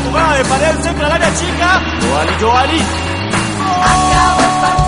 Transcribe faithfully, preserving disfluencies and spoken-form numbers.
jugada de pared, centro al área chica. Joali, Joali. Acabó el partido.